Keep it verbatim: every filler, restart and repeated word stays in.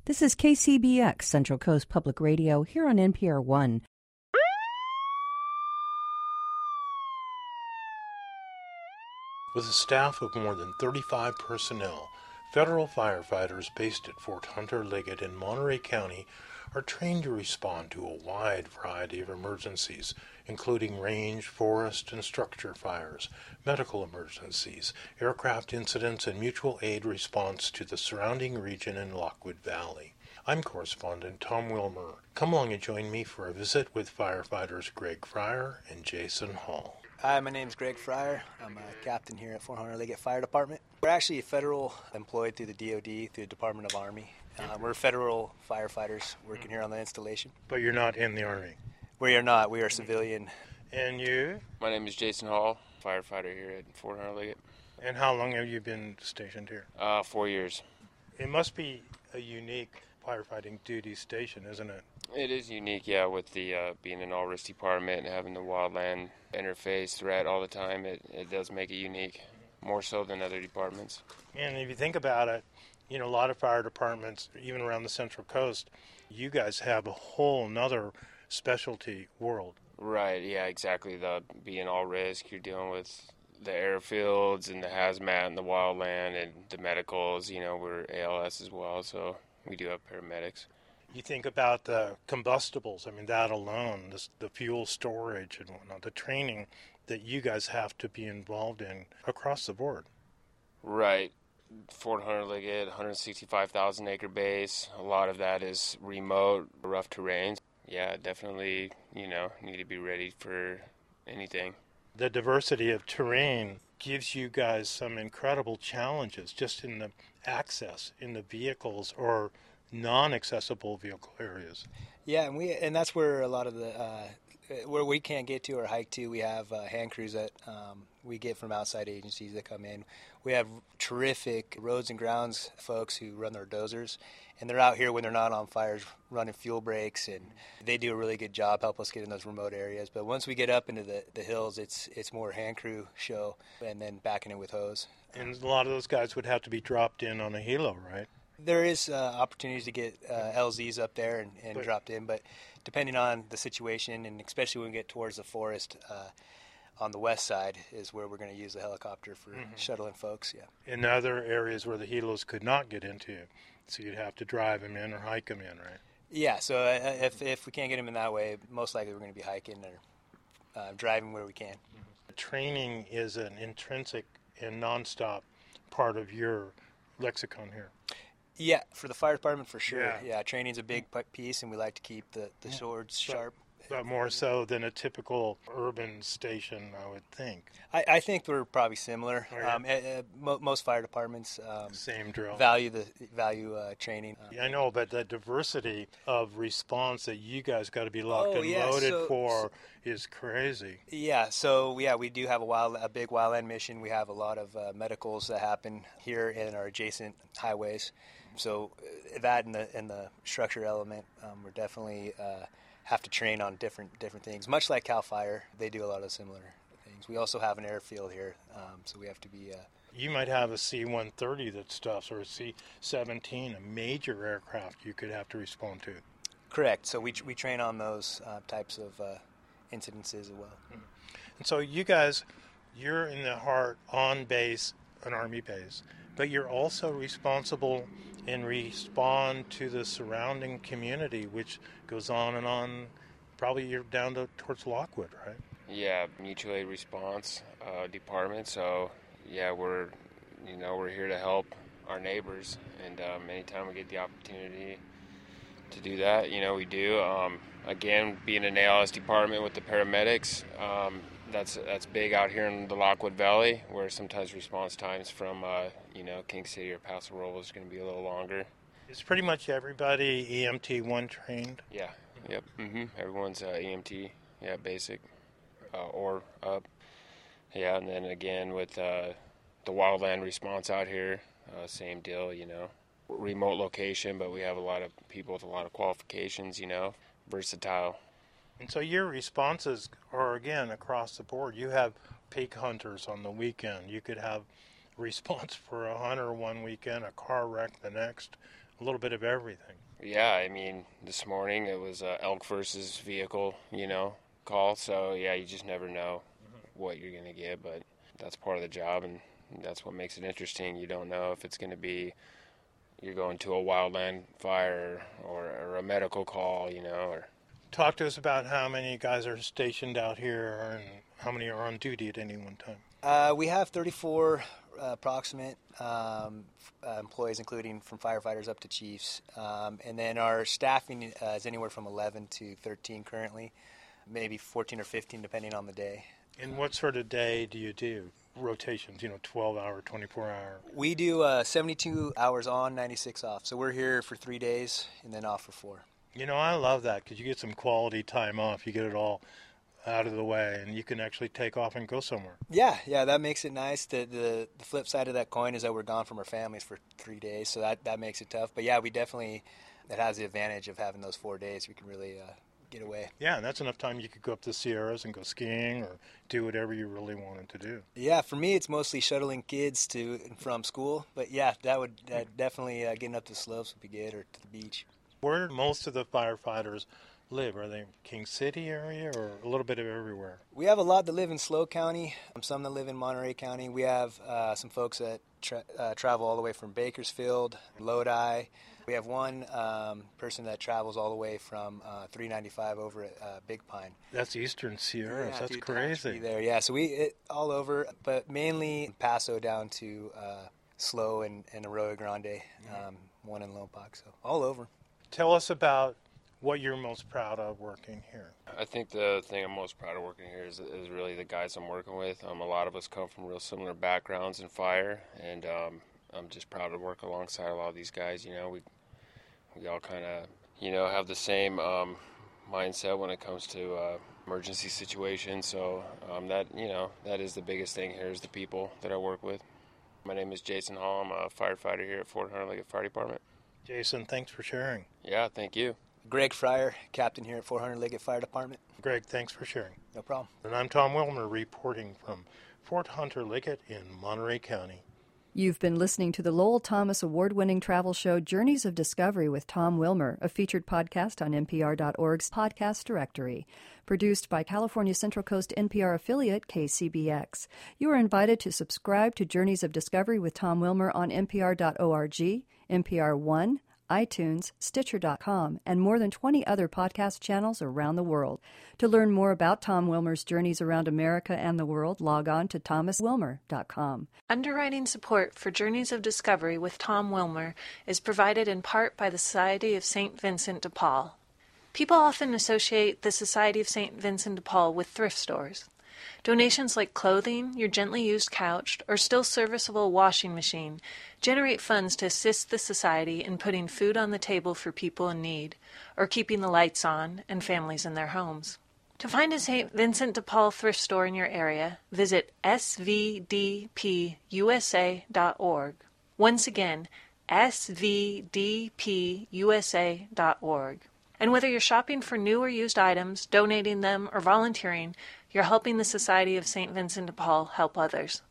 This is K C B X, Central Coast Public Radio, here on N P R one. With a staff of more than thirty-five personnel, federal firefighters based at Fort Hunter Liggett in Monterey County are trained to respond to a wide variety of emergencies, including range, forest, and structure fires, medical emergencies, aircraft incidents, and mutual aid response to the surrounding region in Lockwood Valley. I'm correspondent Tom Wilmer. Come along and join me for a visit with firefighters Greg Fryer and Jason Hall. Hi, my name is Greg Fryer. I'm a captain here at Fort Hunter Liggett Fire Department. We're actually federal employed through the D O D, through the Department of Army. Uh, we're federal firefighters working here on the installation. But you're not in the Army? We are not. We are civilian. And you? My name is Jason Hall, firefighter here at Fort Hunter Liggett. And how long have you been stationed here? Uh, four years. It must be a unique firefighting duty station, isn't it? It is unique, yeah, with the uh, being an all-risk department and having the wildland interface threat all the time. It, it does make it unique, more so than other departments. And if you think about it, you know, a lot of fire departments, even around the Central Coast, you guys have a whole nother specialty world. Right, yeah, exactly. The being all risk, you're dealing with the airfields and the hazmat and the wildland and the medicals. You know, we're A L S as well, so we do have paramedics. You think about the combustibles, I mean, that alone, this, the fuel storage and whatnot, the training that you guys have to be involved in across the board. Right. Fort Hunter Liggett, one hundred sixty-five thousand acre base. A lot of that is remote, rough terrain. Yeah, definitely, you know, need to be ready for anything. The diversity of terrain gives you guys some incredible challenges just in the access in the vehicles or non-accessible vehicle areas. Yeah, and we and that's where a lot of the uh, where we can't get to or hike to, we have uh, hand crews that um, we get from outside agencies that come in. We have terrific roads and grounds folks who run their dozers, and they're out here when they're not on fires running fuel breaks, and they do a really good job, help us get in those remote areas. But once we get up into the, the hills, it's it's more hand crew show and then backing it with hose. And a lot of those guys would have to be dropped in on a helo, right? There is uh, opportunities to get uh, L Zs up there and, and but, dropped in, but depending on the situation, and especially when we get towards the forest uh, on the west side is where we're going to use the helicopter for mm-hmm. shuttling folks, yeah. In other areas where the helos could not get into, so you'd have to drive them in or hike them in, right? Yeah, so uh, if if we can't get them in that way, most likely we're going to be hiking or uh, driving where we can. Mm-hmm. Training is an intrinsic and nonstop part of your lexicon here. Yeah, for the fire department, for sure. Yeah, yeah training's a big piece, and we like to keep the, the swords but, sharp. But more so than a typical urban station, I would think. I, I think we're probably similar. Oh, yeah. um, uh, mo- most fire departments um, Same drill. value the value uh, training. Um, yeah, I know, but the diversity of response that you guys got to be locked oh, and yeah, loaded so, for so, is crazy. Yeah, so yeah, we do have a wild, a big wildland mission. We have a lot of uh, medicals that happen here in our adjacent highways. So uh, that and the and the structure element, um, we're definitely uh, have to train on different different things. Much like Cal Fire, they do a lot of similar things. We also have an airfield here, um, so we have to be. Uh, you might have a C one thirty that stuffs, or a C seventeen, a major aircraft you could have to respond to. Correct. So we we train on those uh, types of uh, incidences as well. Mm-hmm. And so you guys, you're in the heart on base, an Army base, but you're also responsible and respond to the surrounding community, which goes on and on. Probably you're down to towards Lockwood, right? Yeah, mutual aid response uh, department. So yeah, we're you know we're here to help our neighbors, and um, anytime we get the opportunity to do that, you know we do. Um, again, being an A L S department with the paramedics, um, that's that's big out here in the Lockwood Valley, where sometimes response times from uh, you know King City or Paso Robles is going to be a little longer. Is pretty much everybody E M T one trained? Yeah. Yep. Mm-hmm. Everyone's uh, E M T. Yeah, basic uh, or up. Yeah, and then again with uh, the wildland response out here, uh, same deal. You know, remote location, but we have a lot of people with a lot of qualifications. You know, versatile. And so your responses are, again, across the board. You have peak hunters on the weekend. You could have response for a hunter one weekend, a car wreck the next, a little bit of everything. Yeah, I mean, this morning it was uh, elk versus vehicle, you know, call. So, yeah, you just never know mm-hmm. what you're going to get, but that's part of the job, and that's what makes it interesting. You don't know if it's going to be you're going to a wildland fire or, or a medical call, you know. Or Talk to us about how many guys are stationed out here and how many are on duty at any one time. Uh, we have thirty-four uh, approximate um, uh, employees, including from firefighters up to chiefs. Um, and then our staffing uh, is anywhere from eleven to thirteen currently, maybe fourteen or fifteen depending on the day. And what sort of day do you do? Rotations, you know, twelve hour, twenty-four hour? We do uh, seventy-two hours on, ninety-six off. So we're here for three days and then off for four. You know, I love that because you get some quality time off. You get it all out of the way, and you can actually take off and go somewhere. Yeah, yeah, that makes it nice. The, the the flip side of that coin is that we're gone from our families for three days, so that, that makes it tough. But yeah, we definitely, that has the advantage of having those four days. We can really uh, get away. Yeah, and that's enough time you could go up to the Sierras and go skiing or do whatever you really wanted to do. Yeah, for me, it's mostly shuttling kids to and from school. But yeah, that would that definitely uh, getting up to the slopes would be good, or to the beach. Where most of the firefighters live? Are they in King City area or a little bit of everywhere? We have a lot that live in Slow County, some that live in Monterey County. We have uh, some folks that tra- uh, travel all the way from Bakersfield, Lodi. We have one um, person that travels all the way from uh, three ninety-five over at uh, Big Pine. That's Eastern Sierras. Yeah, That's dude, crazy. There, yeah. So we it, all over, but mainly Paso down to uh, Slow and, and Arroyo Grande, um, one in Lompoc. So all over. Tell us about what you're most proud of working here. I think the thing I'm most proud of working here is, is really the guys I'm working with. Um, a lot of us come from real similar backgrounds in fire, and um, I'm just proud to work alongside a lot of these guys. You know, we we all kind of, you know, have the same um, mindset when it comes to uh, emergency situations. So um, that, you know, that is the biggest thing here is the people that I work with. My name is Jason Hall. I'm a firefighter here at Fort Hunter Liggett Fire Department. Jason, thanks for sharing. Yeah, thank you. Greg Fryer, captain here at Fort Hunter Liggett Fire Department. Greg, thanks for sharing. No problem. And I'm Tom Wilmer reporting from Fort Hunter Liggett in Monterey County. You've been listening to the Lowell Thomas award-winning travel show Journeys of Discovery with Tom Wilmer, a featured podcast on N P R dot org's podcast directory. Produced by California Central Coast N P R affiliate K C B X. You are invited to subscribe to Journeys of Discovery with Tom Wilmer on N P R dot org, N P R One, iTunes, Stitcher dot com, and more than twenty other podcast channels around the world. To learn more about Tom Wilmer's journeys around America and the world, log on to thomas wilmer dot com. Underwriting support for Journeys of Discovery with Tom Wilmer is provided in part by the Society of Saint Vincent de Paul. People often associate the Society of Saint Vincent de Paul with thrift stores. Donations like clothing, your gently used couch, or still serviceable washing machine generate funds to assist the Society in putting food on the table for people in need, or keeping the lights on and families in their homes. To find a Saint Vincent de Paul thrift store in your area, visit s v d p u s a dot org. Once again, s v d p u s a dot org. And whether you're shopping for new or used items, donating them, or volunteering, you're helping the Society of Saint Vincent de Paul help others.